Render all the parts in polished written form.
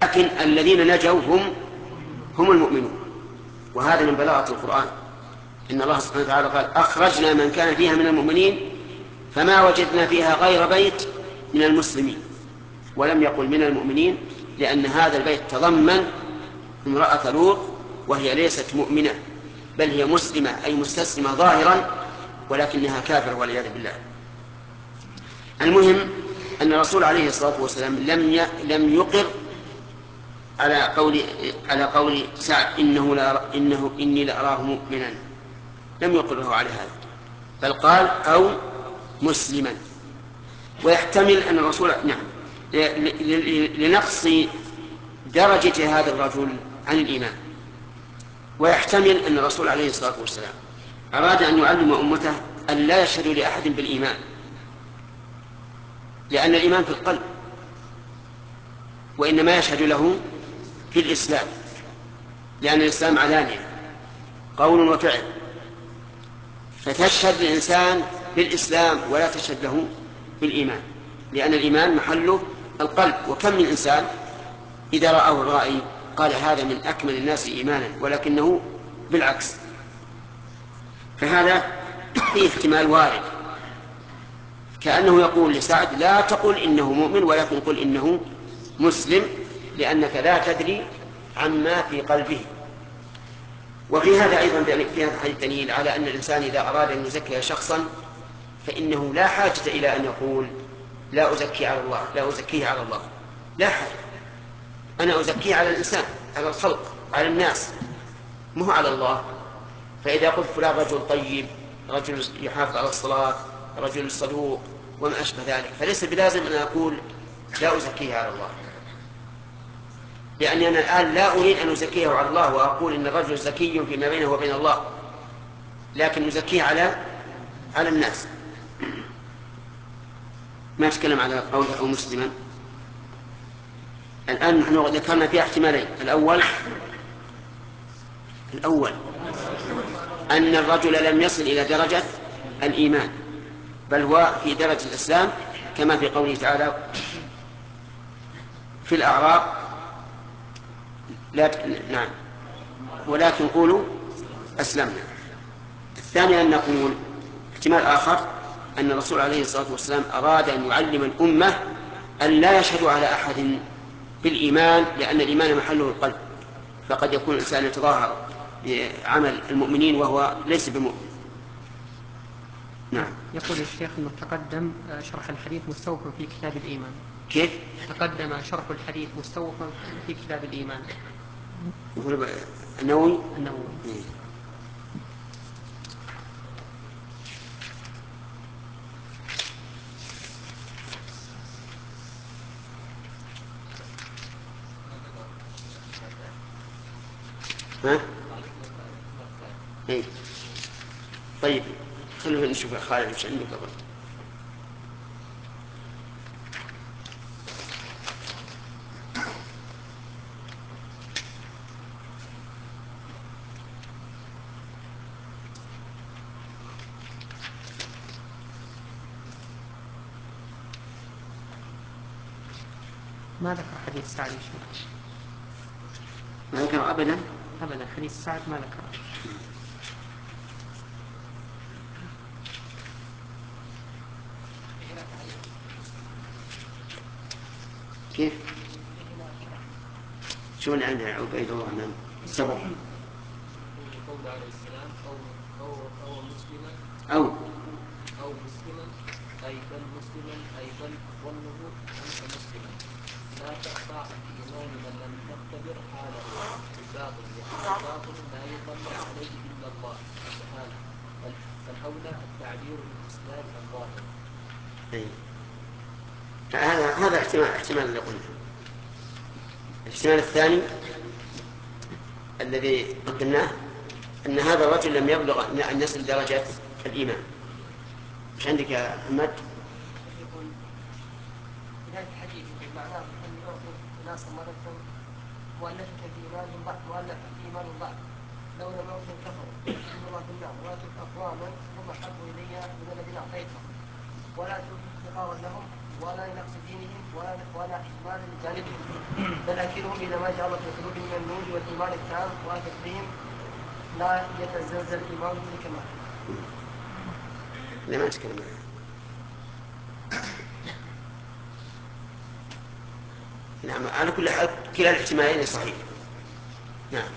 لكن الذين نجوا هم المؤمنون. وهذا من بلاغة القرآن، إن الله سبحانه وتعالى قال أخرجنا من كان فيها من المؤمنين فما وجدنا فيها غير بيت من المسلمين، ولم يقل من المؤمنين، لأن هذا البيت تضمن امرأة لوط وهي ليست مؤمنة، بل هي مسلمة أي مستسلمة ظاهرا، ولكنها كافرة والعياذ بالله. المهم أن الرسول عليه الصلاة والسلام لم يقر على قول سعد إني لأراه مؤمنا، لم يقره على هذا، بل قال أو مسلما. ويحتمل أن الرسول لنقص درجة هذا الرجل عن الإيمان، ويحتمل أن الرسول عليه الصلاة والسلام أراد أن يعلم أمته أن لا يشهدوا لأحد بالإيمان، لأن الإيمان في القلب، وإنما يشهد له في الإسلام، لأن الإسلام علانية قول وفعل، فتشهد الإنسان بالإسلام ولا تشهد له بالإيمان، لأن الإيمان محله القلب. وكم من إنسان إذا رآه الرائي قال هذا من أكمل الناس إيمانا، ولكنه بالعكس. فهذا فيه احتمال وارد، كأنه يقول لسعد لا تقل إنه مؤمن ولكن قل إنه مسلم، لأنك لا تدري عما في قلبه. وفي هذا أيضا في هذا الحديث دليل على أن الإنسان إذا أراد أن يزكي شخصا فإنه لا حاجة إلى أن يقول لا أزكيه على الله، لا حاجة، أنا أزكيه على الإنسان، على الخلق، على الناس، مو على الله. فإذا قلت فلان رجل طيب، رجل يحافظ على الصلاة، رجل صدوق وما أشبه ذلك، فليس بلازم أن أقول لا أزكيه على الله، لأني أنا الآن لا أريد أن أزكيه على الله وأقول إن الرجل زكي فيما بينه وبين الله، لكن أزكيه على الناس. ما أتكلم على قوله أو مسلما. الآن نحن ذكرنا في احتمالين. الأول أن الرجل لم يصل إلى درجة الإيمان، بل هو في درجة الإسلام، كما في قوله تعالى في الأعراب نعم ولكن قولوا أسلمنا. الثاني أن نقول احتمال آخر أن الرسول عليه الصلاة والسلام أراد أن يعلم الأمة أن لا يشهدوا على أحد بالإيمان، لأن الإيمان محله القلب، فقد يكون الإنسان يتظاهر بعمل المؤمنين وهو ليس بمؤمن. نعم. يقول الشيخ أنه تقدم شرح الحديث مستوفى في كتاب الإيمان. كيف؟ تقدم شرح الحديث مستوفى في كتاب الإيمان. النووي. ها؟ إيه؟ طيب خلونا نشوف خالد وش عنده قبل. ما ذكر حديث سعد شيء. ما ذكر أبدا حديث سعد ما ذكر. كيف؟ شو اللي عنده عبيد الله من سبق؟ قول عليه السلام أو مسلما أو مسلما أي بل مسلما أي بل ظنه أنت مسلما، لا تقطع بإيمان من لم تختبر حاله بالباطل، وكل باطل لا يطلع عليه إلا الله سبحانه، فالأولى التعبير بالإسلام الظاهر. هذا احتمال اللي قلنا. الاحتمال الثاني الذي قلناه أن هذا الرجل لم يبلغ أن يصل درجة الإيمان. مش عندك يا محمد؟ يقول بداية الحديث معناه أن يعطي الناس مرتهم مؤلفة في إيمانهم ضعف، لو لم يعطوا كفروا إن الله في النار، ولكن أقواما هم أحب إلي من الذين أعطيتهم، ولا تنفق لهم ولا لنقص دينهم ولا إجمال لجانبهم فيه، بل أكلهم إلى ما جعل في قلوبهم من النور والإيمان التام وأثق بهم لا يتزلزل إيمانهم لكماله. لا ما أتكلم. نعم على كل حال كلا الاحتمالين صحيح. نعم.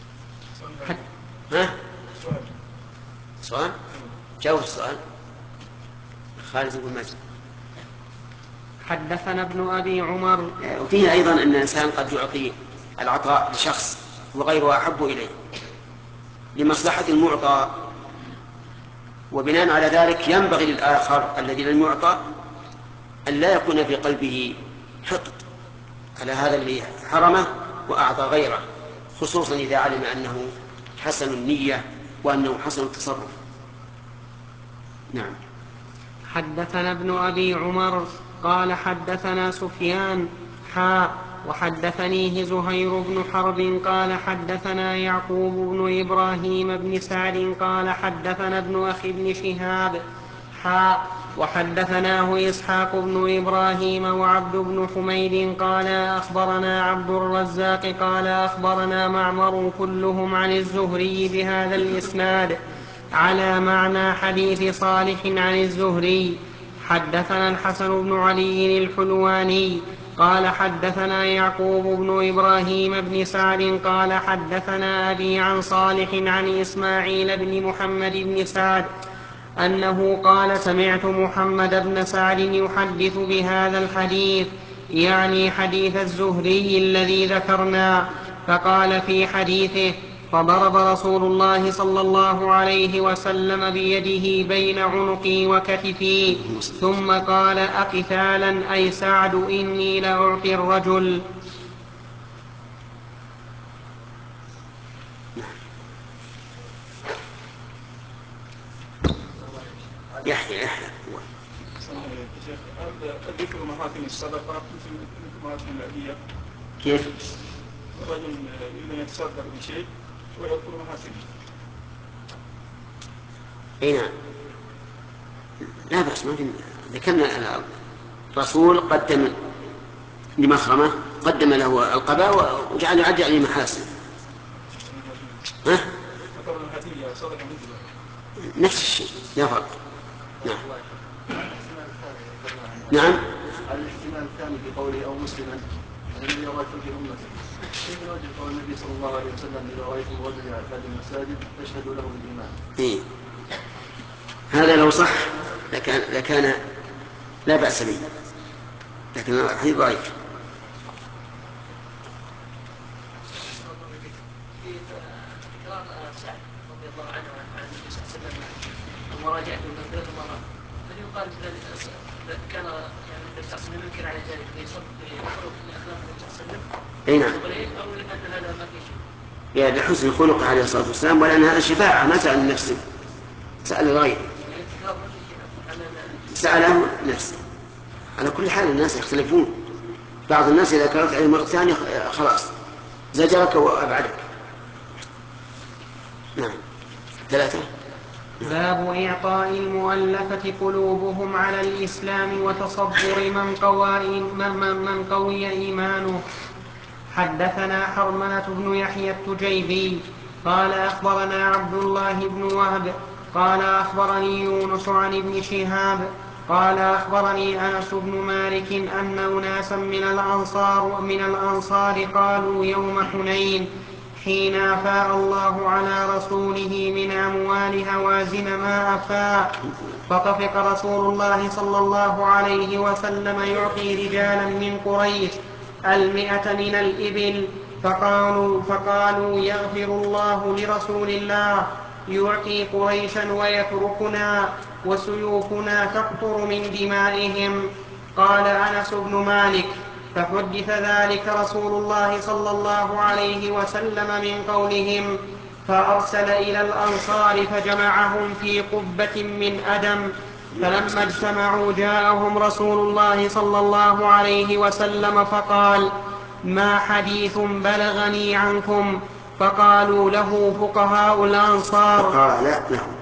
ها؟ سؤال؟ جاوب السؤال. خالد بن ماجد. حدثنا ابن أبي عمر. وفيه أيضا أن الإنسان قد يعطي العطاء لشخص وغيره أحب إليه لمصلحة المعطى، وبناء على ذلك ينبغي للآخر الذي لم يعطى أن لا يكون في قلبه حقد على هذا الذي حرمه وأعطى غيره، خصوصا إذا علم أنه حسن النية وأنه حسن التصرف. نعم. حدثنا ابن أبي عمر قال حدثنا سفيان وحدثنيه زهير بن حرب قال حدثنا يعقوب بن إبراهيم بن سعد قال حدثنا ابن أخي بن شهاب وحدثناه إسحاق بن إبراهيم وعبد بن حميد قال أخبرنا عبد الرزاق قال أخبرنا معمر كلهم عن الزهري بهذا الإسناد على معنى حديث صالح عن الزهري. حدثنا الحسن بن علي الحلواني قال حدثنا يعقوب بن إبراهيم بن سعد قال حدثنا أبي عن صالح عن إسماعيل بن محمد بن سعد أنه قال سمعت محمد بن سعد يحدث بهذا الحديث، يعني حديث الزهري الذي ذكرنا، فقال في حديثه فضرب رسول الله صلى الله عليه وسلم بيده بين عنقي وكتفي ثم قال أقتالا أي سعد إني لأعطي الرجل. يحيى ذكر محاكم الصدقة مثل محاكم الهدية. كيف؟ رجل يريد أن يتصدق بشيء ويذكر محاكمه. اي نعم لا بأس، ما في. ذكرنا الرسول قدم لمخرمة قدم له القباء وجعل يعد عليه محاسن. ها؟ نفس الشيء لا فرق. نعم. نعم. الاحتمال الثاني في قوله أو مسلما الذي رأيته في أمته، كيف نوجه قول النبي صلى الله عليه وسلم إذا رأيتم رجلا يعتاد المساجد فاشهدوا له بالإيمان. إيه؟ هذا لو صح لكان لا بأس به، لكن الحديث ضعيف. وراجعته ثلاث مرات، هل يقال كان يعني النبي صلى الله عليه وسلم ينكر على ذلك ويصدق يخلق من اخلاق النبي صلى الله عليه وسلم؟ اي نعم. او لان هذا ما في شيء؟ يعني لحسن خلقه عليه الصلاه والسلام، ولان هذا شفاعه ما سال نفسه، سال الغير، ساله نفسه. على كل حال الناس يختلفون، بعض الناس اذا كررت عليه مره ثانيه خلاص زجرك وابعدك. نعم. 3. باب إعطاء المؤلفة قلوبهم على الإسلام وتصبر من قوي إيمانه. حدثنا حرملة بن يحيى التجيبي قال أخبرنا عبد الله بن وهب قال أخبرني يونس عن ابن شهاب قال أخبرني أنس بن مالك أن أناسا من الأنصار قالوا يوم حنين حين أفاء الله على رسوله من أموال هوازن ما أفاء، فطفق رسول الله صلى الله عليه وسلم يعطي رجالا من قريش 100 من الإبل، فقالوا يغفر الله لرسول الله يعطي قريشا ويتركنا وسيوفنا تقطر من دمائهم. قال أنس بن مالك فحدث ذلك رسول الله صلى الله عليه وسلم من قولهم، فأرسل إلى الأنصار فجمعهم في قبة من أدم، فلما اجتمعوا جاءهم رسول الله صلى الله عليه وسلم فقال ما حديث بلغني عنكم؟ فقالوا له فقهاء الأنصار.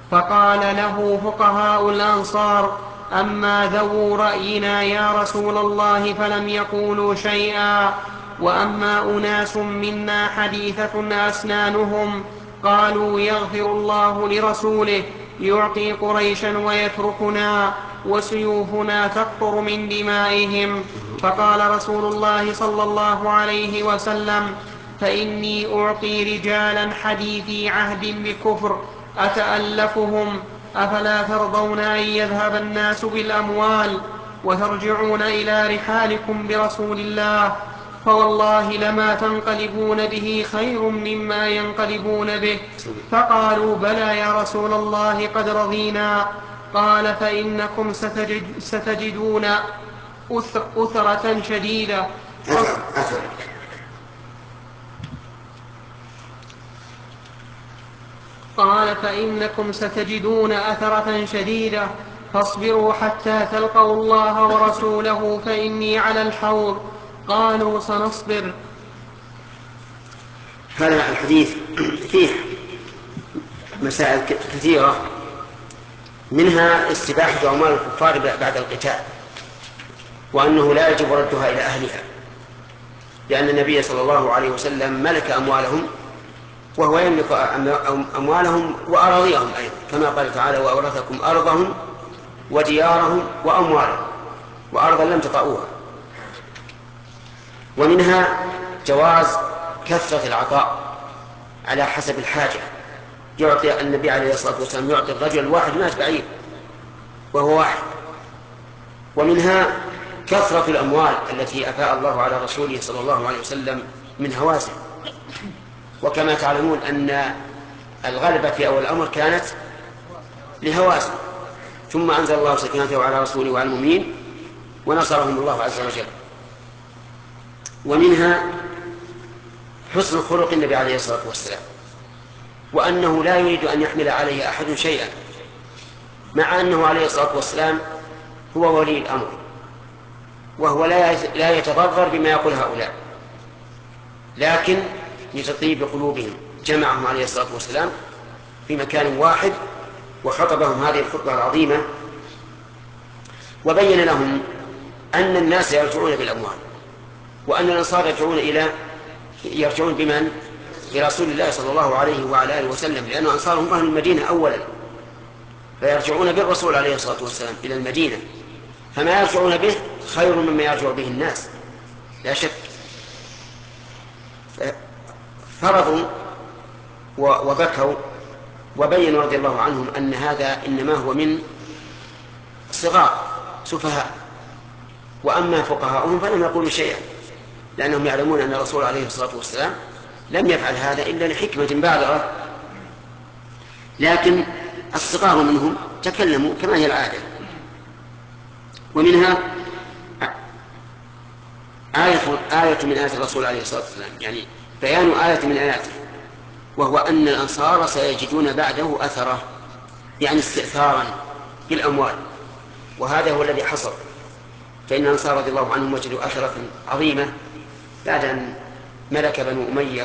فقال له فقهاء الأنصار: أما ذو رأينا يا رسول الله فلم يقولوا شيئا، وأما أناس منا حديثة أسنانهم قالوا يغفر الله لرسوله يعطي قريشا ويتركنا وسيوفنا تقطر من دمائهم. فقال رسول الله صلى الله عليه وسلم: فإني أعطي رجالا حديثي عهد بكفر أتألفهم، أفلا ترضون أن يذهب الناس بالأموال وترجعون إلى رحالكم برسول الله؟ فوالله لما تنقلبون به خير مما ينقلبون به. فقالوا: بلى يا رسول الله قد رضينا. قال: فإنكم ستجدون أثرة شديدة. قال: فإنكم ستجدون أثرة شديدة، فاصبروا حتى تلقوا الله ورسوله فإني على الحوض. قالوا: سنصبر. هذا الحديث فيه مسائل كثيرة، منها استباحة أموال الكفار بعد القتال، وأنه لا يجب ردها إلى أهلها، لأن النبي صلى الله عليه وسلم ملك أموالهم وهو يملك أموالهم وأراضيهم أيضا، كما قال تعالى: وأورثكم أرضهم وديارهم وأموالهم وأرضا لم تطئوها. ومنها جواز كثرة العطاء على حسب الحاجة. يعطي النبي عليه الصلاة والسلام يعطي الرجل الواحد 100 بعير وهو واحد. ومنها كثرة الأموال التي أفاء الله على رسوله صلى الله عليه وسلم من هوازن. وكما تعلمون أن الغلبة في أول الأمر كانت لهوازن، ثم أنزل الله سكينته على رسوله وعلى المؤمنين ونصرهم الله عز وجل. ومنها حسن خلق النبي عليه الصلاة والسلام، وأنه لا يريد أن يحمل عليه أحد شيئا، مع أنه عليه الصلاة والسلام هو ولي الأمر، وهو لا يتضرر بما يقول هؤلاء، لكن لتطيب قلوبهم جمعهم عليه الصلاة والسلام في مكان واحد وخطبهم هذه الخطبة العظيمة، وبين لهم أن الناس يرجعون بالأموال، وأن الأنصار يرجعون بمن؟ برسول الله صلى الله عليه وعلى آله وسلم، لأن أنصار هم أهل المدينة أولا، فيرجعون بالرسول عليه الصلاة والسلام إلى المدينة، فما يرجعون به خير مما يرجع به الناس لا شك. فرضوا وبكوا وبينوا رضي الله عنهم أن هذا إنما هو من صغار سفهاء، وأما فقهاؤهم فلم يقولوا شيئا، لأنهم يعلمون أن الرسول عليه الصلاة والسلام لم يفعل هذا إلا لحكمة بالغة، لكن الصغار منهم تكلموا كما هي العادة. ومنها آية من آيات الرسول عليه الصلاة والسلام، يعني بيان آية من آياته، وهو أن الأنصار سيجدون بعده أثره، يعني استئثارا بالأموال، وهذا هو الذي حصل. فإن الأنصار رضي الله عنهم وجدوا أثرة عظيمة بعد أن ملك بنو أمية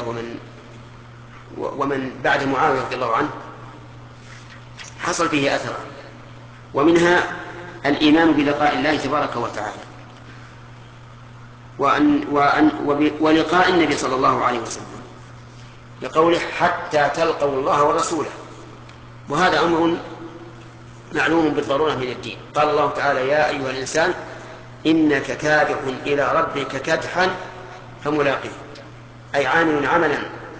ومن بعد معاوية رضي الله عنه حصل فيه أثر. ومنها الإيمان بلقاء الله تبارك وتعالى، ولقاء النبي صلى الله عليه وسلم، لقوله: حتى تلقوا الله ورسوله، وهذا أمر معلوم بالضرورة من الدين. قال الله تعالى: يا أيها الإنسان إنك كادح إلى ربك كدحا فملاقيه، أي عامل عملا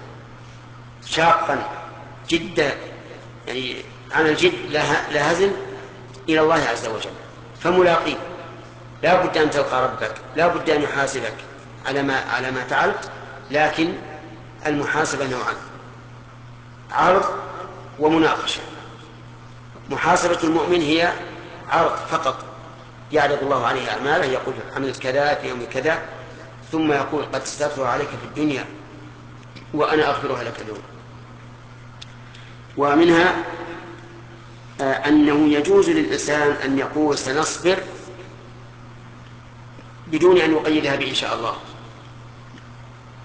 شاقا جدا، يعني عمل جد لا هزل إلى الله عز وجل، فملاقيه. لا بد أن تلقى ربك، لا بد أن يحاسبك على ما فعلت، لكن المحاسبة نوعان: عرض ومناقشة. محاسبة المؤمن هي عرض فقط، يعرض الله عليه أعماله، يقول: عملت كذا في يوم كذا، ثم يقول: قد سترتها عليك في الدنيا وأنا أغفرها لك اليوم. ومنها أنه يجوز للإنسان أن يقول سنصبر بدون أن يقيدها بإن شاء الله.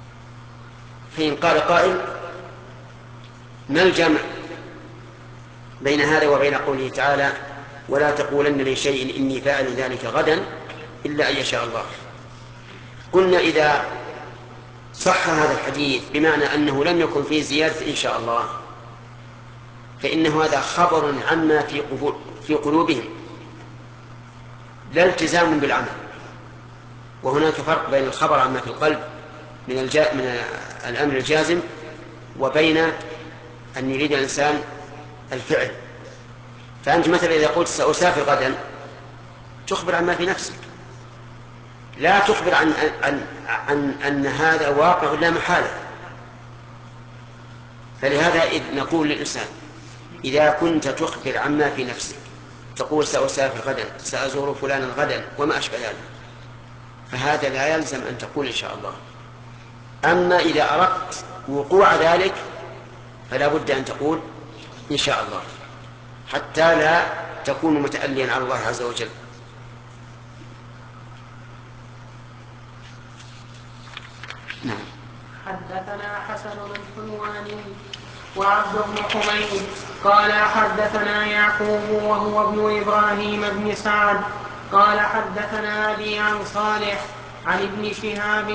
فإن قال قائل: ما الجمع بين هذا وبين قوله تعالى ولا تقولن لشيء إني فاعل ذلك غدا إلا أن يشاء الله. قلنا إذا صح هذا الحديث بمعنى أنه لم يكن فيه زيادة إن شاء الله فإنه هذا خبر عما في قلوبهم لا التزام بالعمل. وهناك فرق بين الخبر عما في القلب من الأمر الجازم وبين أن يريد الإنسان الفعل. فأنت مثلا إذا قلت سأسافر غدا تخبر عما في نفسك، لا تخبر عن أن هذا واقع لا محالة. فلهذا نقول للإنسان إذا كنت تخبر عما في نفسك تقول سأسافر غدا سأزور فلانا غدا وما أشبه ذلك فهذا لا يلزم أن تقول إن شاء الله. أما إذا أردت وقوع ذلك فلا بد أن تقول إن شاء الله حتى لا تكون متأليا على الله عز وجل. نعم. حدثنا حسن الحلواني وعبد بن حميد قال حدثنا يعقوب وهو ابن إبراهيم بن سعد قال حدثنا أبي عن صالح عن ابن شهاب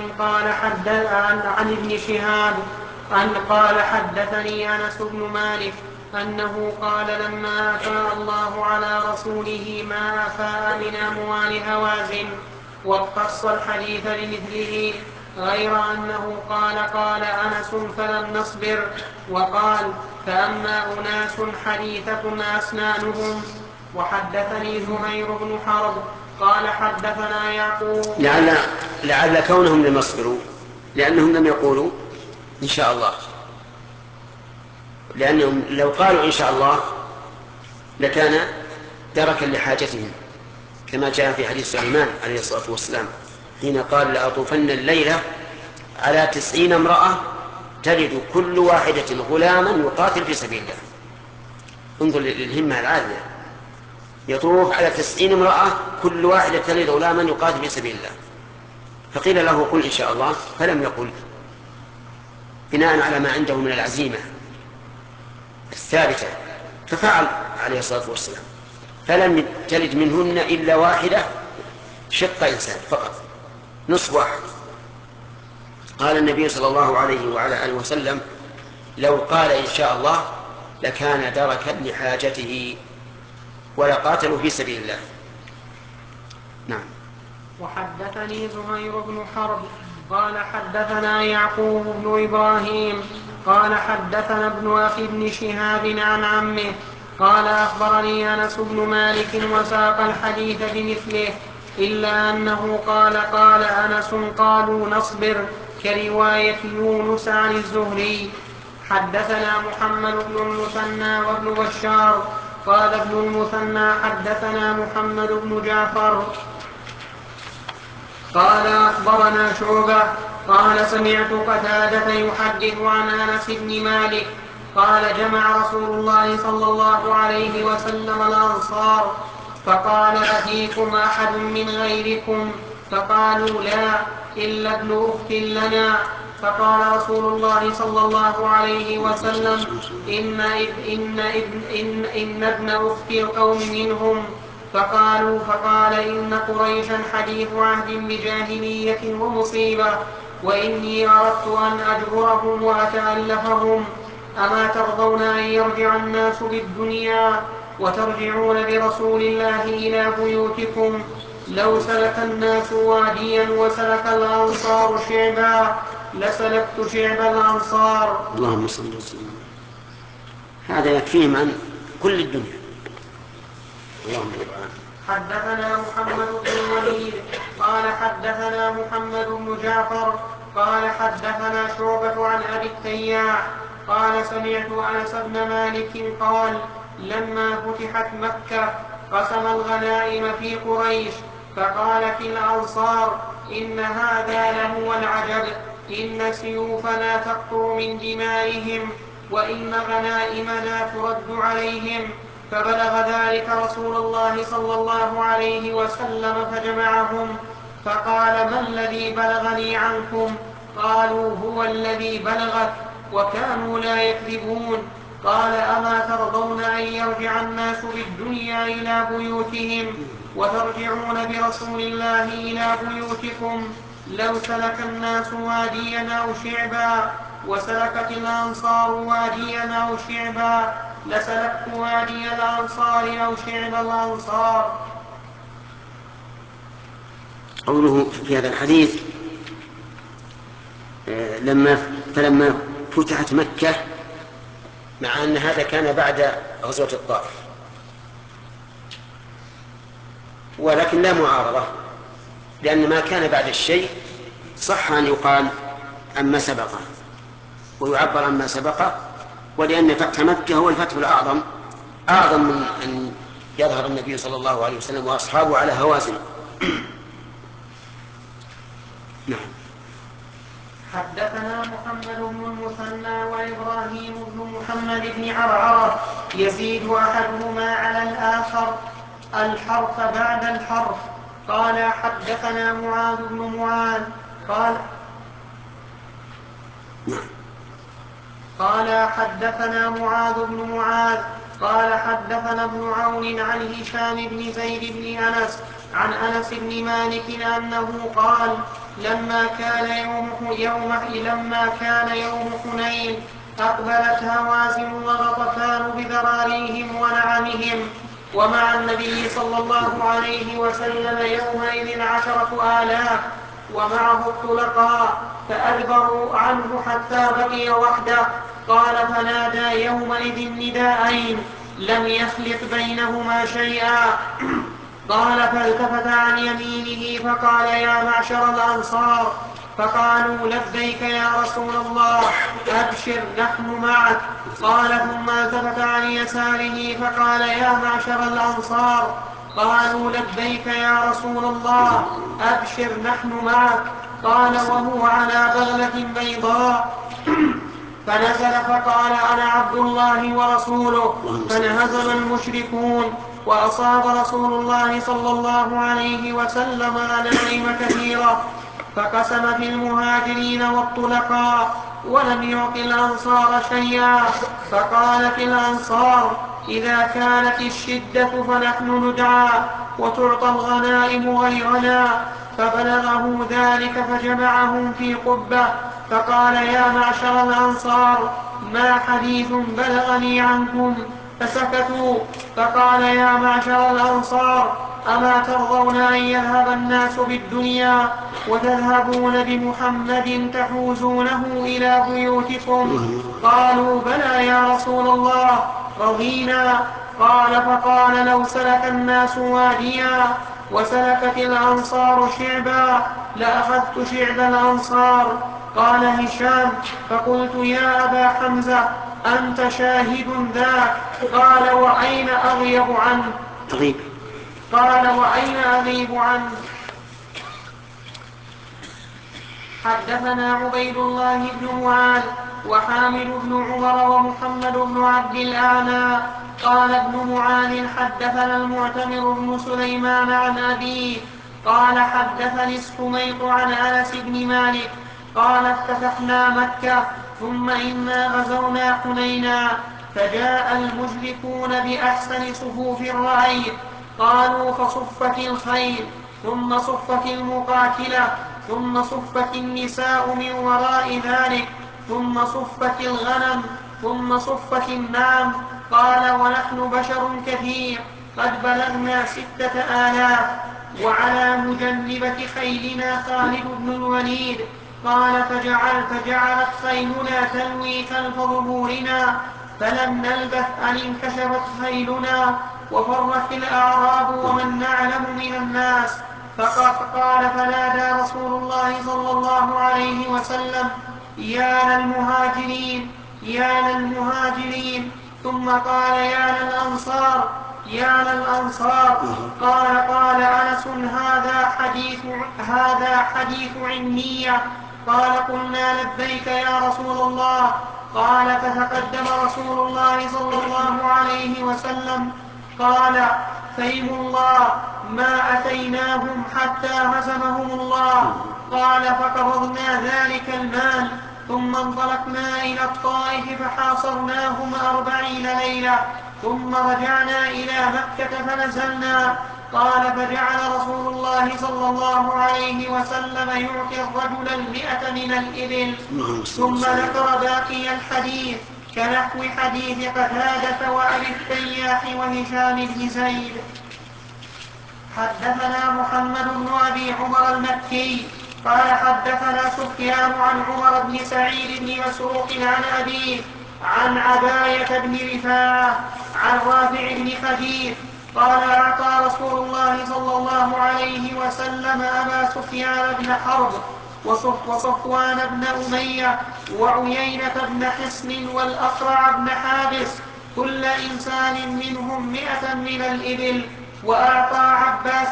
قال حدثني أنس بن مالك أنه قال لما أفاء الله على رسوله ما أفاء من أموال هوازن واقتص الحديث لمثله غير أنه قال أنس فلم نصبر وقال فأما أناس حديثة أسنانهم. وحدثني زهير بن حرب قال حدثنا يعقوب لعل كونهم لم يصبروا لأنهم لم يقولوا إن شاء الله، لأنهم لو قالوا إن شاء الله لكان دركا لحاجتهم كما جاء في حديث سليمان عليه الصلاة والسلام حين قال لأطوفن الليلة على 90 امرأة تلد كل واحدة غلاما يقاتل في سبيل الله. انظر للهمة العالية، يطوف على 90 امرأة كل واحدة تلد غلاما يقاتل في سبيل الله. فقيل له قل إن شاء الله فلم يقل بناء على ما عنده من العزيمة الثابتة ففعل عليه الصلاة والسلام فلم تلد منهن إلا واحدة شق إنسان فقط نصف واحد. قال النبي صلى الله عليه وعلى آله وسلم لو قال إن شاء الله لكان دركا لحاجته ولقاتلوا في سبيل الله. نعم. وحدثني زهير بن حرب قال حدثنا يعقوب بن إبراهيم قال حدثنا ابن أخي بن شهاب عن عمه قال أخبرني أنس بن مالك وساق الحديث بمثله إلا أنه قال أنس قالوا نصبر كرواية يونس عن الزهري. حدثنا محمد بن المثنى وابن بشار قال ابن المثنى حدثنا محمد بن جعفر قال أخبرنا شعبة قال سمعت قتادة يحدث عن أنس بن مالك قال جمع رسول الله صلى الله عليه وسلم الأنصار فقال أفيكم أحد من غيركم فقالوا لا إلا ابن أخت لنا فقال رسول الله صلى الله عليه وسلم إن ابن أخت القوم منهم فقال إن قريشا حديث عهد بجاهلية ومصيبة وإني أردت أن أجبرهم وأتألفهم أما ترضون أن يرجع الناس بالدنيا وترجعون برسول الله إلى بيوتكم لو سلك الناس واديا وسلك الأنصار شعبا لسلكت شعب الأنصار. اللهم صل وسلم. هذا يكفيهم عن كل الدنيا. اللهم حدثنا محمد بن الوليد قال حدثنا محمد بن جعفر قال حدثنا شعبة عن أبي التياح قال سمعت أنس بن مالك قال لما فتحت مكة قسم الغنائم في قريش فقالت الأنصار إن هذا لهو العجب إن سيوفنا تقطر من دمائهم وإن غنائمنا ترد عليهم فبلغ ذلك رسول الله صلى الله عليه وسلم فجمعهم فقال ما الذي بلغني عنكم قالوا هو الذي بلغك وكانوا لا يكذبون قال أما ترضون أن يرجع الناس بالدنيا إلى بيوتهم وترجعون برسول الله إلى بيوتكم؟ لو سلك الناس واديا أو شعبا وسلكت الأنصار واديا أو شعبا لسلكت وادي الأنصار أو شعب الأنصار. قوله في هذا الحديث فلما فتحت مكة، مع أن هذا كان بعد غزوة الطائف، ولكن لا معارضة، لأن ما كان بعد الشيء صح أن يقال عما سبقه ويعبر عما سبقه، ولأن فتح مكة هو الفتح الأعظم، أعظم من أن يظهر النبي صلى الله عليه وسلم وأصحابه على هوازن. نعم. حدثنا محمد بن المثنى وإبراهيم بن محمد بن عرعرة يزيد أحدهما على الآخر الحرف بعد الحرف. قال حدثنا معاذ بن معاذ قال حدثنا معاذ بن معاذ قال حدثنا ابن عون عن هشام بن زيد بن أنس عن أنس بن مالك أنه قال لما كان يوم حنين أقبلت هوازن وغطفان بذراريهم ونعمهم، ومع النبي صلى الله عليه وسلم يومئذ 10,000 ومعه الطلقاء، فأدبروا عنه حتى بقي وحده. قال فنادى يومئذ نداءين لم يخلط بينهما شيئا. قال فالتفت عن يمينه فقال يا معشر الأنصار، فقالوا لبيك يا رسول الله أبشر نحن معك. قال ثم التفت عن يساره فقال يا معشر الأنصار، قالوا لبيك يا رسول الله أبشر نحن معك. قال وهو على بغلة بيضاء فنزل فقال أنا عبد الله ورسوله، فانهزم المشركون وأصاب رسول الله صلى الله عليه وسلم غنائم كثيرة، فقسم في المهاجرين والطلقاء ولم يعط الأنصار شيئا. فقالت الأنصار إذا كانت الشدة فنحن ندعى وتعطى الغنائم غيرنا. فبلغه ذلك فجمعهم في قبة فقال يا معشر الأنصار ما حديث بلغني عنكم؟ فسكتوا. فقال يا معشر الأنصار أما ترضون أن يذهب الناس بالدنيا وتذهبون بمحمد تحوزونه إلى بيوتكم؟ قالوا بلى يا رسول الله رضينا. قال فقال لو سلك الناس واديا وسلكت الأنصار شعبا لأخذت شعب الأنصار. قال هشام فقلت يا أبا حمزة أنت شاهد ذاك؟ قال وأين أغيب عنه؟ حدثنا عبيد الله بن معاذ وحامد بن عمر ومحمد بن عبد الأعلى قال ابن معاذ حدثنا المعتمر بن سليمان عن أبيه قال حدثني السميط عن أنس بن مالك قال افتتحنا مكة ثم إنا غزونا حنينا فجاء المشركون بأحسن صفوف الرأي، قالوا فصفت الخيل ثم صفت المقاتلة ثم صفت النساء من وراء ذلك ثم صفت الغنم ثم صفت النعم. قال ونحن بشر كثير قد بلغنا 6,000 وعلى مجنبة خيلنا خالد بن الوليد. قال فجعلت خيلنا تلوي خلف ظهورنا فلم نلبث أن انكشفت خيلنا وفرت الأعراب ومن نعلم من الناس. فقال فنادى رسول الله صلى الله عليه وسلم يا للمهاجرين يا للمهاجرين، ثم قال يا للأنصار يا للأنصار. قال أنس هذا حديث عنية. قال قلنا لبيك يا رسول الله. قال فتقدم رسول الله صلى الله عليه وسلم قال فيم الله ما أتيناهم حتى هزمهم الله. قال فقبضنا ذلك المال ثم انطلقنا إلى الطائف فحاصرناهم 40 ليلة ثم رجعنا إلى مكة فنزلنا. قال فجعل رسول الله صلى الله عليه وسلم يعطي الرجل 100 من الإبل. ثم ذكر باقي الحديث كنحو حديث قتادة وأبي التياح وهشام بن زيد. حدثنا محمد بن أبي عمر المكي قال حدثنا سفيان عن عمر بن سعيد بن مسروق عن أبيه عن عباية بن رفاعة عن رافع بن خديج قال أعطى رسول الله صلى الله عليه وسلم أبا سفيان بن حرب وصفوان بن أمية وعيينة بن حصن والأقرع بن حابس كل إنسان منهم 100 من الإبل. وأعطى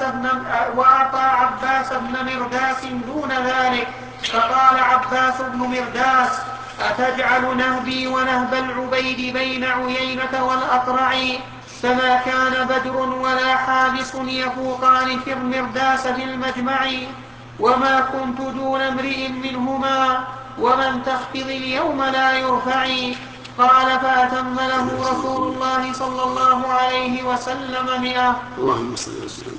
عباس بن مرداس دون ذلك. فقال عباس بن مرداس أتجعل نهبي ونهب العبيد بين عيينة والأقرع فما كان بدر ولا حابس يفوقان في المرداس في المجمع وما كنت دون امرئ منهما ومن تخفض اليوم لا يرفعي. قال فأتم له رسول الله صلى الله عليه وسلم 100. اللهم صل وسلم.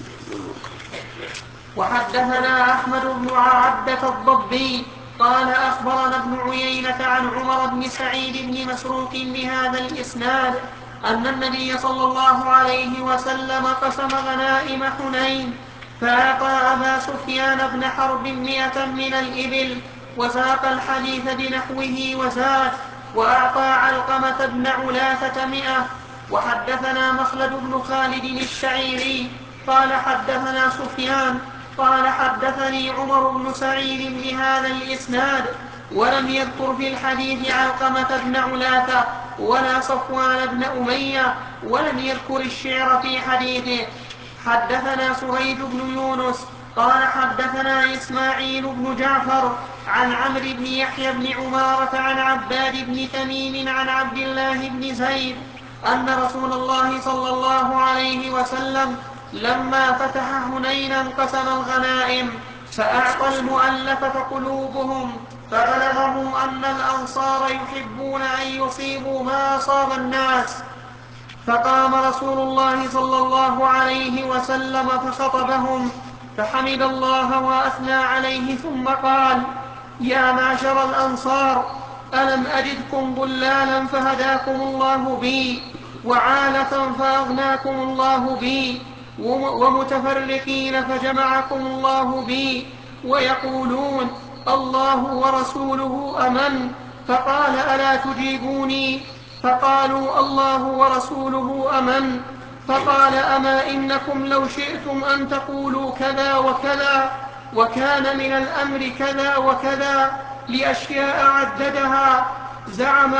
وحدثنا أحمد بن عبدة الضبي قال أخبرنا ابن عيينة عن عمر بن سعيد بن مسروق بهذا الإسناد أن النبي صلى الله عليه وسلم قسم غنائم حنين فأعطى أبا سفيان بن حرب 100 من الإبل وساق الحديث بنحوه وزاد وأعطى علقمة بن علاثة 100. وحدثنا مخلد بن خالد الشعيري قال حدثنا سفيان قال حدثني عمر بن سعيد بهذا الإسناد ولم يذكر في الحديث علقمة بن علاثة ولا صفوان بن أمية ولم يذكر الشعر في حديثه. حدثنا سهيد بن يونس قال حدثنا إسماعيل بن جعفر عن عمرو بن يحيى بن عمارة عن عباد بن تميم عن عبد الله بن زيد أن رسول الله صلى الله عليه وسلم لما فتح هنينا قسم الغنائم فأعطى المؤلفة قلوبهم فبلغه أن الأنصار يحبون أن يصيبوا ما أصاب الناس. فقام رسول الله صلى الله عليه وسلم فخطبهم فحمد الله وأثنى عليه ثم قال يا معشر الأنصار ألم أجدكم ضلالا فهداكم الله بي وعالة فأغناكم الله بي ومتفرقين فجمعكم الله بي ويقولون الله ورسوله أمن فقال ألا تجيبوني فقالوا الله ورسوله أمن فقال أما إنكم لو شئتم أن تقولوا كذا وكذا وكان من الأمر كذا وكذا لأشياء عددها زعم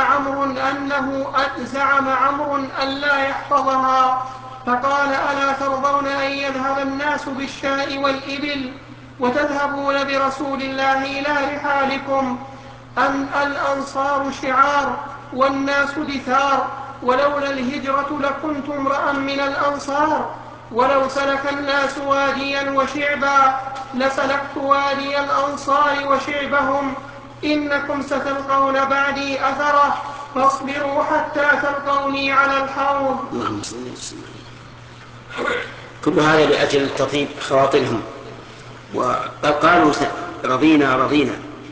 عمرو أن لا يحفظها فقال ألا ترضون أن يذهب الناس بالشاء والإبل وتذهبون برسول الله إلى رحالكم أن الأنصار شعار والناس دثار ولولا الهجرة لكنت امرأ من الأنصار ولو سلك الناس واديا وشعبا لسلكت وادي الأنصار وشعبهم إنكم ستلقون بعدي أثره فاصبروا حتى تلقوني على الحوض. كل هذا لأجل تطيب خواطرهم وقالوا رضينا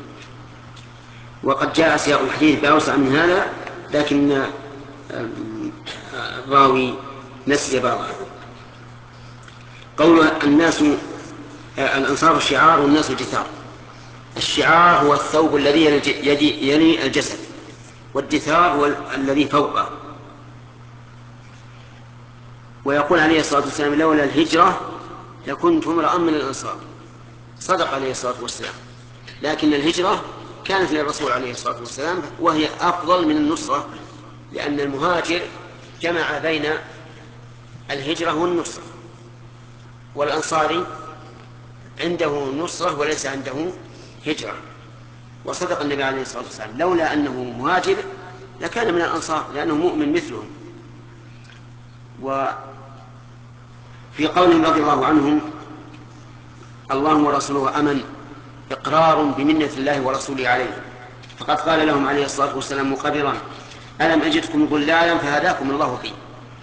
وقد جاء سياق الحديث بأوسع من هذا لكن الراوي نسي بعضها. قول الأنصار شعار والناس جثار. الشعار هو الثوب الذي يلي الجسد والدثار هو الذي فوقه. ويقول عليه الصلاة والسلام لولا الهجرة لكنت امرأ من الأنصار. صدق عليه الصلاة والسلام لكن الهجرة كانت للرسول عليه الصلاة والسلام وهي أفضل من النصرة لأن المهاجر جمع بين الهجرة والنصرة والأنصاري عنده نصرة وليس عنده هجرة. وصدق النبي عليه الصلاة والسلام لولا أنه مهاجر لكان من الأنصار لأنه مؤمن مثلهم. وفي قولهم رضي الله عنهم الله ورسوله أمن إقرار بمنة الله ورسوله عليه فقد قال لهم عليه الصلاة والسلام مقررا: ألم أجدكم ضلالا فهداكم الله بي.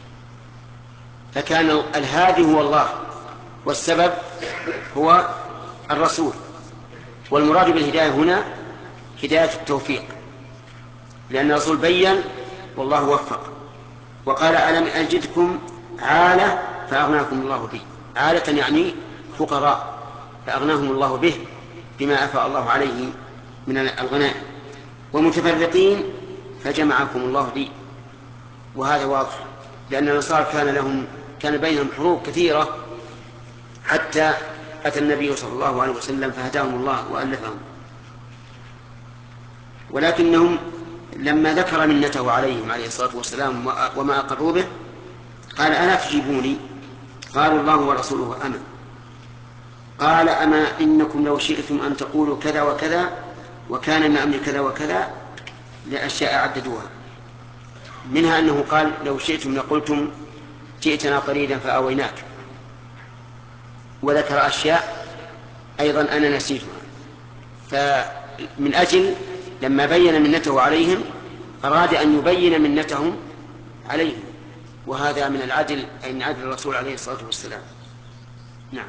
فكان الهادي هو الله، والسبب هو الرسول. والمراد بالهداية هنا هداية التوفيق، لأن الرسول بين والله وفق. وقال: ألم أجدكم عالة فأغناكم الله به. عالة يعني فقراء، فأغناهم الله به بما أفاء الله عليه من الغنائم. ومتفرقين فجمعكم الله به. وهذا واضح، لأن النصارى كان بينهم حروب كثيرة، حتى أتى النبي صلى الله عليه وسلم فهداهم الله وألفهم. ولكنهم لما ذكر منته عليهم عليه الصلاة والسلام وما أقروا به قال: ألا تجيبوني؟ قالوا: الله ورسوله أمن. قال: أما إنكم لو شئتم أن تقولوا كذا وكذا وكان من أمر كذا وكذا لأشياء عددوها، منها أنه قال: لو شئتم لقلتم جئتنا طريدا فأويناك. وذكر أشياء أيضا أنا نسيتها. فمن أجل لما بين منته عليهم أراد أن يبين منتهم عليهم، وهذا من العدل، أي من عدل الرسول عليه الصلاة والسلام. نعم.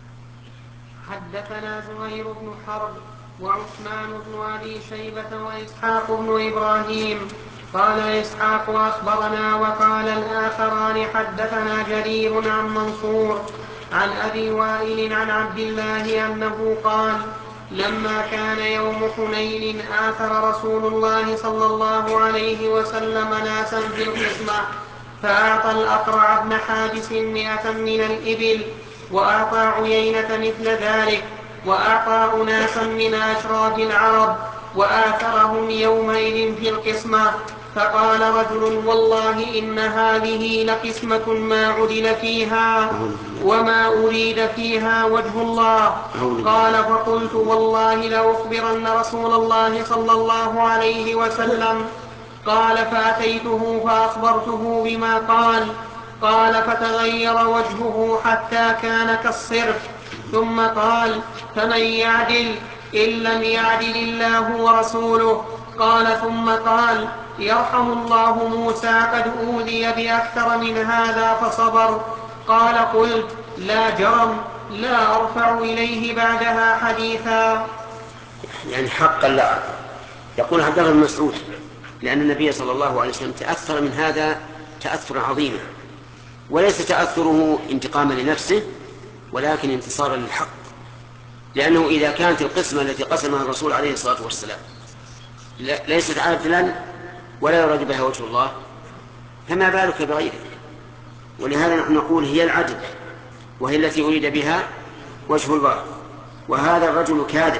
حدثنا زهير بن حرب وعثمان بن أبي شيبة وإسحاق بن إبراهيم. قال إسحاق: أخبرنا. وقال الآخران: حدثنا جرير عن منصور عن أبي وائل عن عبد الله أنه قال: لما كان يوم حنين آثر رسول الله صلى الله عليه وسلم ناسا في القسمة، فأعطى الأقرع بن حابس 100 من الإبل، وأعطى عيينة مثل ذلك، وأعطى أناسا من أشراف العرب، وآثرهم يومئذ في القسمة. فقال رجل: والله إن هذه لقسمة ما عدل فيها وما أريد فيها وجه الله. قال: فقلت: والله لأخبرن رسول الله صلى الله عليه وسلم. قال: فأتيته فأخبرته بما قال. قال: فتغير وجهه حتى كان كالصرف، ثم قال: فمن يعدل إن لم يعدل الله ورسوله. قال: ثم قال: يرحم الله موسى قد أوذي بأكثر من هذا فصبر. قال: قلت: لا جرم، لا أرفع إليه بعدها حديثا. يعني حقا لا أرفع. يقول عبد الله بن مسعود: لأن النبي صلى الله عليه وسلم تأثر من هذا تأثر عظيما، وليس تأثره انتقاما لنفسه ولكن انتصارا للحق، لأنه إذا كانت القسمة التي قسمها الرسول عليه الصلاة والسلام ليست عادلا ولا يراد بها وجه الله، فما بالك بغيره؟ ولهذا نحن نقول هي العدل، وهي التي أريد بها وجه الله. وهذا الرجل كاذب،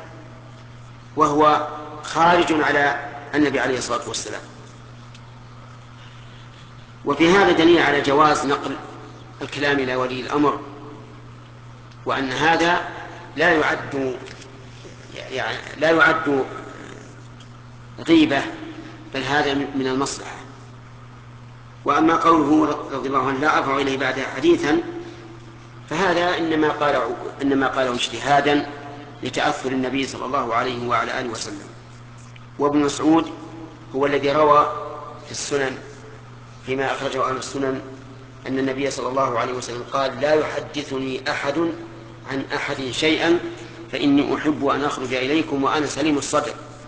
وهو خارج على النبي عليه الصلاة والسلام. وفي هذا دليل على جواز نقل الكلام إلى ولي الأمر، وأن هذا لا يعد غيبة، بل هذا من المصلحة. وأما قوله رضي الله عنه: لا أرفع إليه بعدها حديثا، فهذا إنما قاله اجتهادا لتأثر النبي صلى الله عليه وعلى آله وسلم. وابن مسعود هو الذي روى في السنن فيما أخرجه أهل السنن أن النبي صلى الله عليه وسلم قال: لا يحدثني أحد عن أحد شيئا فإني أحب أن أخرج إليكم وأنا سليم الصدر.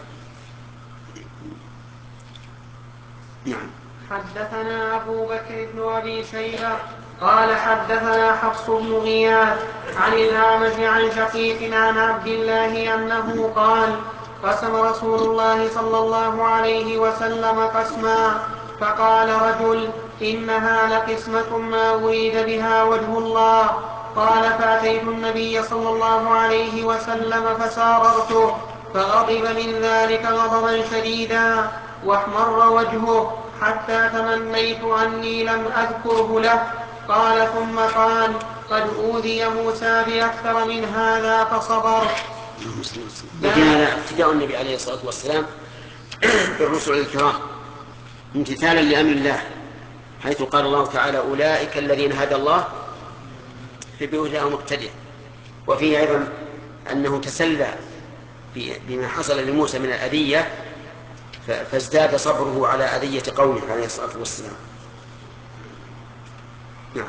نعم. حدثنا أبو بكر بن أبي شيبة قال: حدثنا حفص بن غياث عن الأعمش عن شقيق عن عبد الله أنه قال: قسم رسول الله صلى الله عليه وسلم قسما، فقال رجل: إنها لقسمة ما أريد بها وجه الله. قال: فأتيت النبي صلى الله عليه وسلم فساررته، فغضب من ذلك غضبا شديدا واحمر وجهه حتى تمنيت أني لم أذكره له. قال: ثم قال: قد أوذي موسى بأكثر من هذا فصبر. وفي هذا ابتداء النبي عليه الصلاة والسلام بالرسل الكرام امتثالا لأمر الله، حيث قال الله تعالى: أولئك الذين هدى الله فبهداهم اقتدع. وفيه أيضا أنه تسلى بما حصل لموسى من الأذية فازداد صبره على أذية قومه عليه الصلاة والسلام. نعم.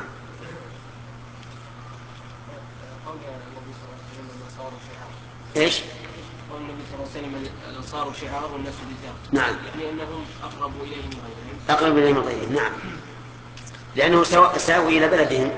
ايش؟ قول النبي صلى الله عليه وسلم الأنصار شعار والناس بذار. نعم. يعني أنهم أقرب إليهم من غيرهم. أقرب إليهم من غيرهم، نعم. لأنه ساووا إلى بلدهم.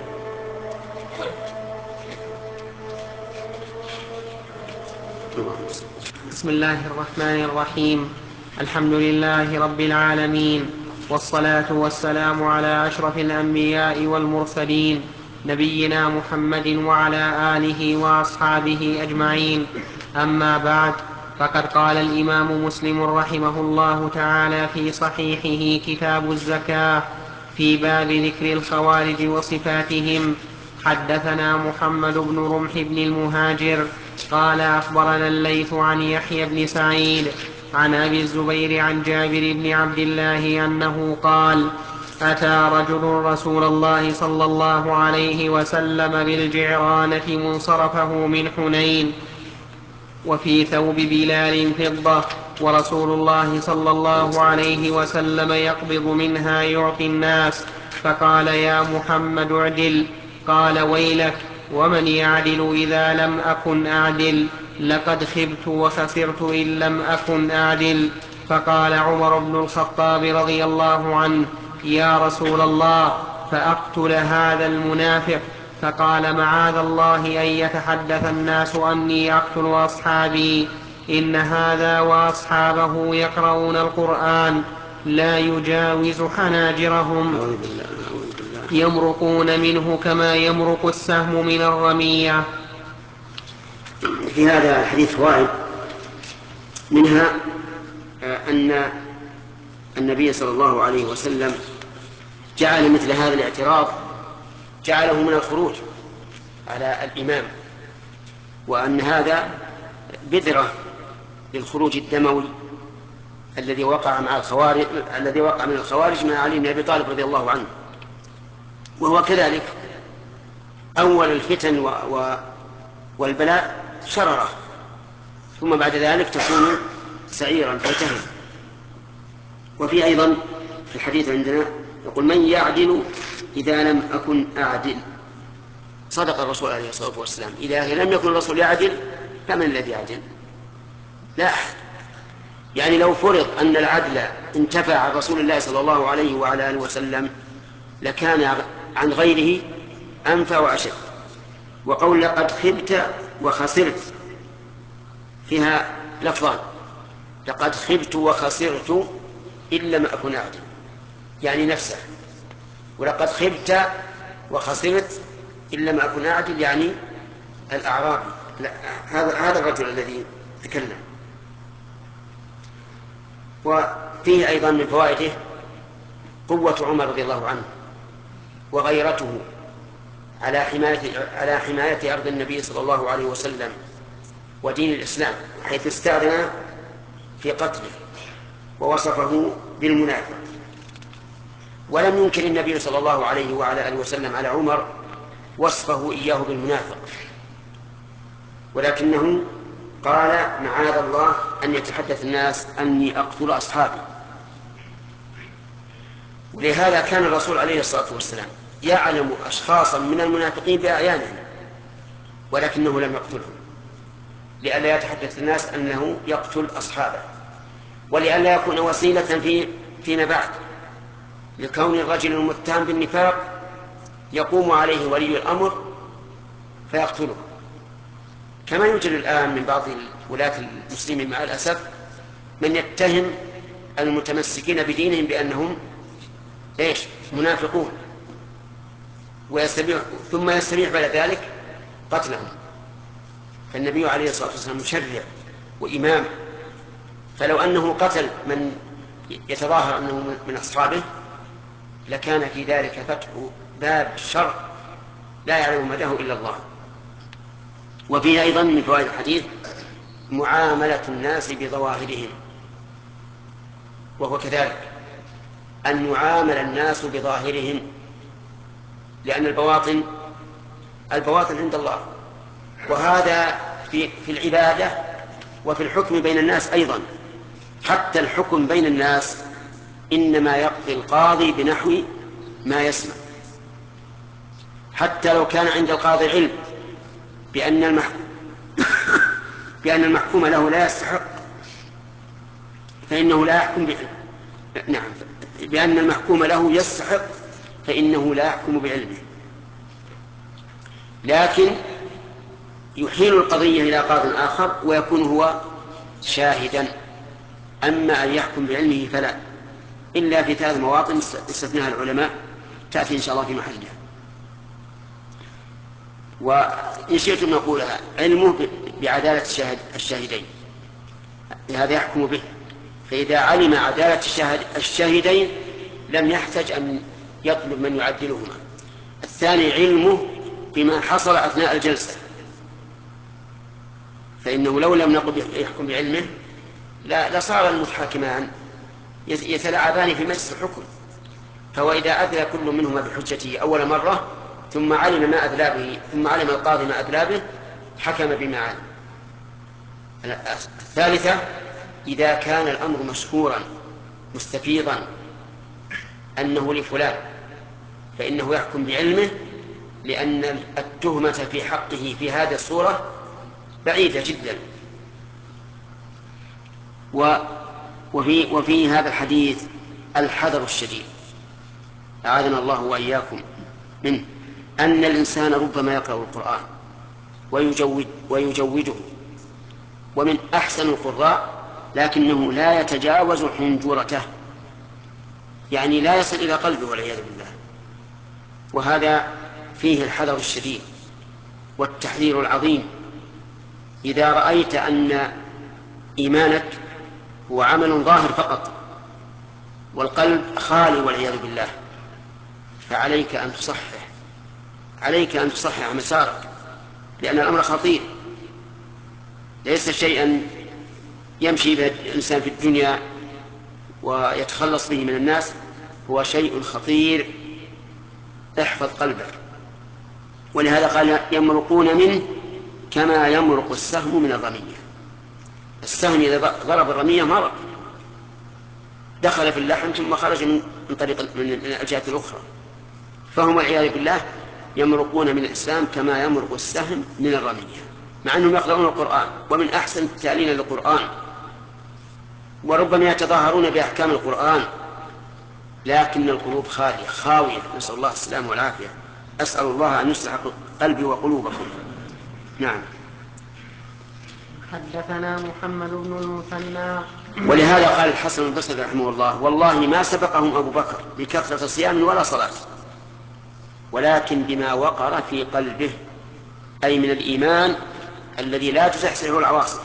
بسم الله الرحمن الرحيم. الحمد لله رب العالمين، والصلاة والسلام على أشرف الأنبياء والمرسلين نبينا محمد وعلى آله وأصحابه أجمعين. أما بعد، فقد قال الإمام مسلم رحمه الله تعالى في صحيحه كتاب الزكاة في باب ذكر الخوارج وصفاتهم: حدثنا محمد بن رمح بن المهاجر قال أخبرنا الليث عن يحيى بن سعيد عن أبي الزبير عن جابر بن عبد الله أنه قال: أتى رجل رسول الله صلى الله عليه وسلم بالجعرانة منصرفه من حنين، وفي ثوب بلال فضة، ورسول الله صلى الله عليه وسلم يقبض منها يعطي الناس، فقال: يا محمد اعدل. قال: ويلك، ومن يعدل إذا لم أكن أعدل؟ لقد خبت وخسرت إن لم أكن أعدل. فقال عمر بن الخطاب رضي الله عنه: يا رسول الله، فأقتل هذا المنافق؟ فقال: معاذ الله أن يتحدث الناس أني أقتل أصحابي، إن هذا وأصحابه يقرؤون القرآن لا يجاوز حناجرهم يمرقون منه كما يمرق السهم من الرمية. في هذا الحديث فوائد، منها أن النبي صلى الله عليه وسلم جعل مثل هذا الاعتراض جعله من الخروج على الإمام، وأن هذا بذرة للخروج الدموي الذي وقع من الخوارج مع علي بن أبي طالب رضي الله عنه. وهو كذلك أول الفتن والبلاء شرره، ثم بعد ذلك تكون سعيرا فتهن. وفي أيضا في الحديث عندنا يقول: من يعدل إذا لم أكن أعدل؟ صدق الرسول عليه الصلاة والسلام. إذا لم يكن الرسول يعدل فمن الذي يعدل؟ لا أحد. يعني لو فرض أن العدل انتفع عن رسول الله صلى الله عليه وعلى آله وسلم لكان عن غيره أنفع وأشد. وقول لقد خبت وخسرت فيها لفظان: لقد خبت وخسرت إن لم أكن أعدل، يعني نفسه، ولقد خبت وخسرت إن لم أكن أعدل يعني الأعرابي. هذا الرجل الذي تكلم. وفيه أيضا من فوائده قوة عمر رضي الله عنه وغيرته على حماية أرض النبي صلى الله عليه وسلم ودين الإسلام، حيث استأذن في قتله ووصفه بالمنافق. ولم ينكر النبي صلى الله عليه وعلى آله وسلم على عمر وصفه إياه بالمنافق، ولكنه قال: معاذ الله أن يتحدث الناس أني أقتل أصحابي. ولهذا كان الرسول عليه الصلاة والسلام يعلم أشخاصا من المنافقين بأعيانهم ولكنه لم يقتلهم، لئلا يتحدث الناس أنه يقتل أصحابه، ولئلا يكون وسيلة فيما بعد لكون الرجل المتهم بالنفاق يقوم عليه ولي الأمر فيقتله، كما يوجد الآن من بعض ولاة المسلمين مع الأسف من يتهم المتمسكين بدينهم بأنهم منافقون، ثم يستبيح بعد ذلك قتلهم. فالنبي عليه الصلاة والسلام مشرع وإمام، فلو أنه قتل من يتظاهر أنه من أصحابه لكان في ذلك فتح باب الشر لا يعلم مداه إلا الله. وفيه أيضا من فوائد الحديث معاملة الناس بظواهرهم، وهو كذلك أن يعامل الناس بظاهرهم، لأن البواطن عند الله، وهذا في العبادة وفي الحكم بين الناس أيضا، حتى الحكم بين الناس إنما يقضي القاضي بنحو ما يسمع، حتى لو كان عند القاضي علم بأن المحكوم له لا يستحق فإنه لا يحكم نعم، بأن المحكوم له يستحق فإنه لا يحكم بعلمه، لكن يحيل القضية إلى قاض آخر ويكون هو شاهدا. أما أن يحكم بعلمه فلا، إلا في ثلاث مواطن استثناها العلماء تأتي إن شاء الله في محلها. وإن شئتم نقولها علمه بعدالة الشاهدين، هذا يحكم به، فإذا علم عدالة الشاهدين لم يحتج أن يطلب من يعدلهما. الثاني علمه بما حصل أثناء الجلسة، فإنه لو لم نقل يحكم بعلمه لصار المتحاكمان يتلاعبان في مجلس الحكم. فهو إذا أدلى كل منهما بحجته أول مرة ثم علم ما أدلى به، ثم علم القاضي ما أدلى به، حكم بما علم. الثالثة إذا كان الأمر مشهورا مستفيضا أنه لفلان فإنه يحكم بعلمه، لأن التهمة في حقه في هذه الصورة بعيدة جدا. وفي هذا الحديث الحذر الشديد أعاذنا الله وإياكم منه، أن الإنسان ربما يقرأ القرآن ويجوده ومن أحسن القراء، لكنه لا يتجاوز حنجرته، يعني لا يصل إلى قلبه والعياذ بالله. وهذا فيه الحذر الشديد والتحذير العظيم. إذا رأيت أن إيمانك هو عمل ظاهر فقط والقلب خالي والعياذ بالله، فعليك أن تصحح، عليك أن تصحح مسارك، لأن الأمر خطير، ليس شيئا يمشي به الإنسان في الدنيا ويتخلص به من الناس، هو شيء خطير. احفظ قلبك. ولهذا قال يمرقون منه كما يمرق السهم من الرمية. السهم إذا ضرب الرمية مرق، دخل في اللحم ثم خرج من الجهة الأخرى. فهم والعياذ بالله يمرقون من الإسلام كما يمرق السهم من الرمية، مع أنهم يقرؤون القرآن ومن أحسن التالين للقرآن، وربما يتظاهرون بأحكام القرآن، لكن القلوب خاوية. نسأل الله السلامة والعافية. أسأل الله أن يصلح قلبي وقلوبكم. نعم. حدثنا محمد بن المثنى. ولهذا قال الحسن البصري رحمه الله: والله ما سبقهم أبو بكر بكثرة صيام ولا صلاة، ولكن بما وقر في قلبه، أي من الإيمان الذي لا تزحزحه العواصف.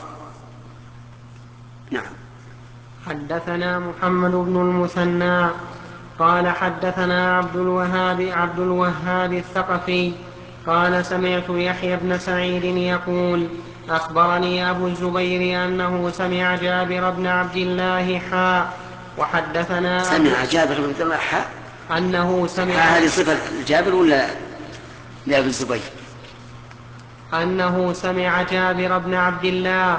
نعم. حدثنا محمد بن المثنى قال حدثنا عبد الوهاب الثقفي قال سمعت يحيى بن سعيد يقول أخبرني أبو الزبير أنه سمع جابر بن عبد الله وحدثنا سمع جابر بن عبد الله أنه سمع هذه صفة جابر ولا لأبو الزبير؟ أنه سمع جابر بن عبد الله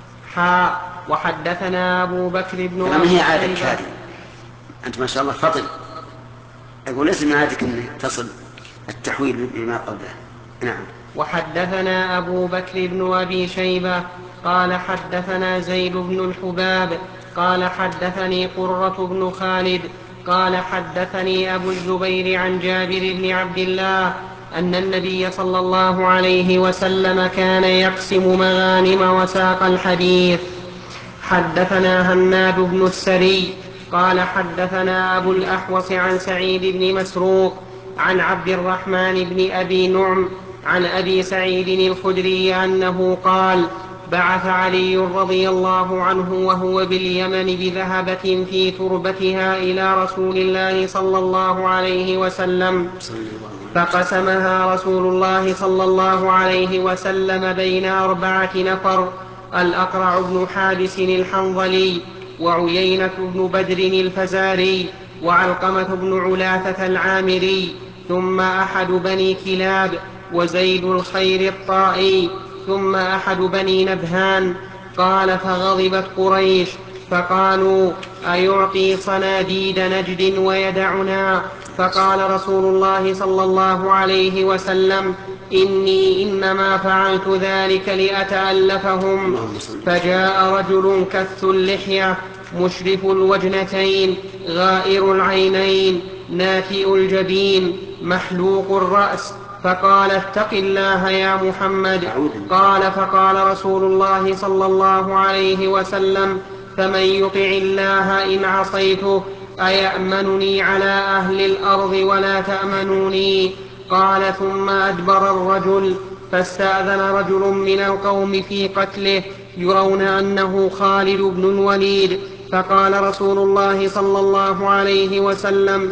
وحدثنا أبو بكر بن ما هي عادك هذه؟ أنت ما شاء الله فطن. أقول ليس من عادك أن تصل التحويل بما قبله. نعم. وحدثنا أبو بكر بن أبي شيبة قال حدثنا زيد بن الحباب قال حدثني قرة بن خالد قال حدثني أبو الزبير عن جابر بن عبد الله أن النبي صلى الله عليه وسلم كان يقسم مغانم وساق الحديث. حدثنا هناد بن السري قال حدثنا أبو الأحوص عن سعيد بن مسروق عن عبد الرحمن بن أبي نعم عن أبي سعيد الخدري أنه قال بعث علي رضي الله عنه وهو باليمن بذهبة في تربتها إلى رسول الله صلى الله عليه وسلم، فقسمها رسول الله صلى الله عليه وسلم بين 4 نفر: الأقرع بن حابس الحنظلي، وعيينة بن بدر الفزاري، وعلقمة بن علاثة العامري، ثم أحد بني كلاب، وزيد الخير الطائي، ثم أحد بني نبهان. قال فغضبت قريش فقالوا أيعطي صناديد نجد ويدعنا؟ فقال رسول الله صلى الله عليه وسلم إني إنما فعلت ذلك لأتألفهم. فجاء رجل كث اللحية مشرف الوجنتين غائر العينين ناتئ الجبين محلوق الرأس فقال اتق الله يا محمد. قال فقال رسول الله صلى الله عليه وسلم فمن يطع الله إن عصيته أيأمنني على أهل الأرض ولا تأمنوني؟ قال ثم أدبر الرجل فاستأذن رجل من القوم في قتله يرون أنه خالد بن الوليد. فقال رسول الله صلى الله عليه وسلم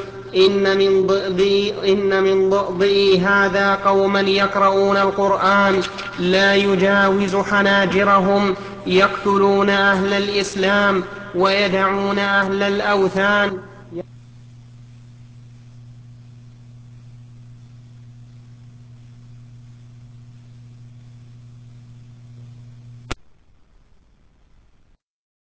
إن من ضئضئي هذا قوما يقرؤون القرآن لا يجاوز حناجرهم يقتلون أهل الإسلام ويدعون أهل الأوثان